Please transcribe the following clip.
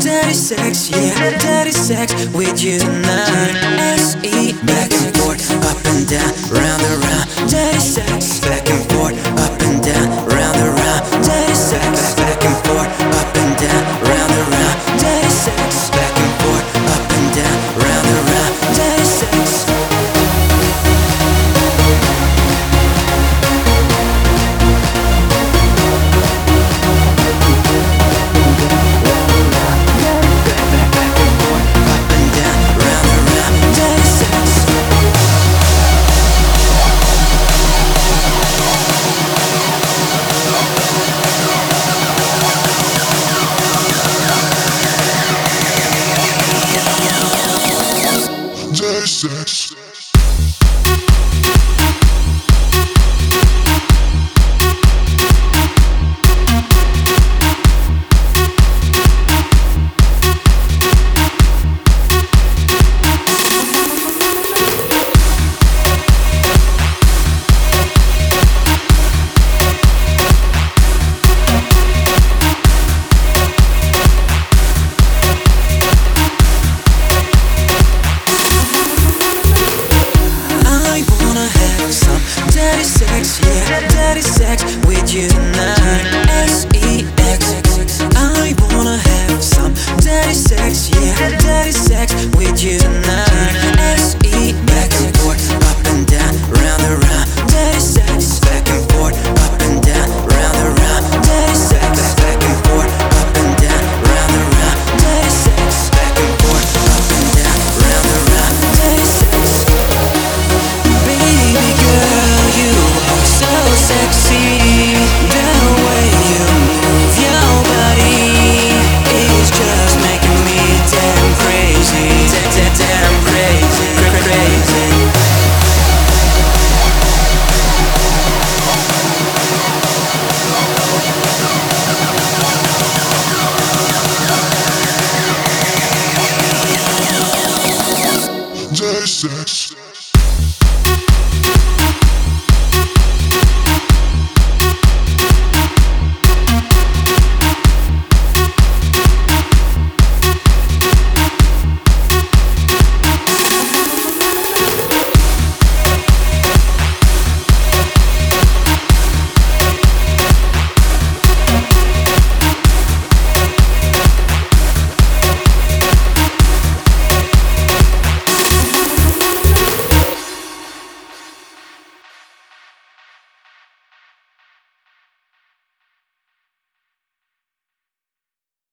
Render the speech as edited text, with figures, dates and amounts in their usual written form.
Dirty sex, yeah, dirty sex with you tonight. S.E. back and forth, up and down, round and round. Dirty sex, back and forth, up and down, round and round. Dirty sex, back and forth, up and down, round and round. Dirty sex, back and forth, up and down, round and round. Dirty sex. Sex. Dirty sex, yeah, dirty sex with you tonight. S.E.X. I wanna have some dirty sex, yeah, dirty sex with you tonight.